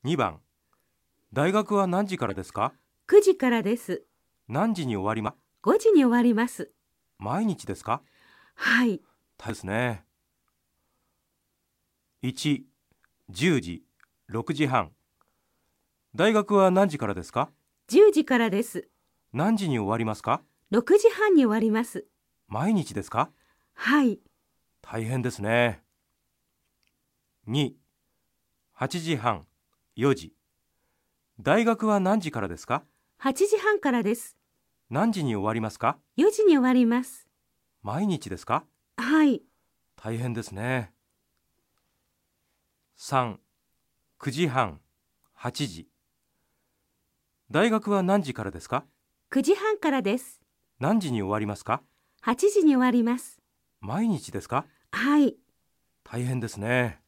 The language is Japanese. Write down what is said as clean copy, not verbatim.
2番、大学は何時からですか？ 9時からです。 何時に終わりま 5時に終わります。 毎日ですか？ はい。 ですね。1、10時、6時半。大学は何時からですか？ 10時からです。 何時に終わりますか？ 6時半に終わります。 毎日ですか？ はい。 大変ですね。2、8時半、4時。大学は何時からですか？ 8時半からです。 何時に終わりますか？ 4時に終わります。 毎日ですか？ はい。 大変ですね。3、9時半、8時。大学は何時からですか？ 9時半からです。 何時に終わりますか？ 8時に終わります。 毎日ですか？ はい。 大変ですね。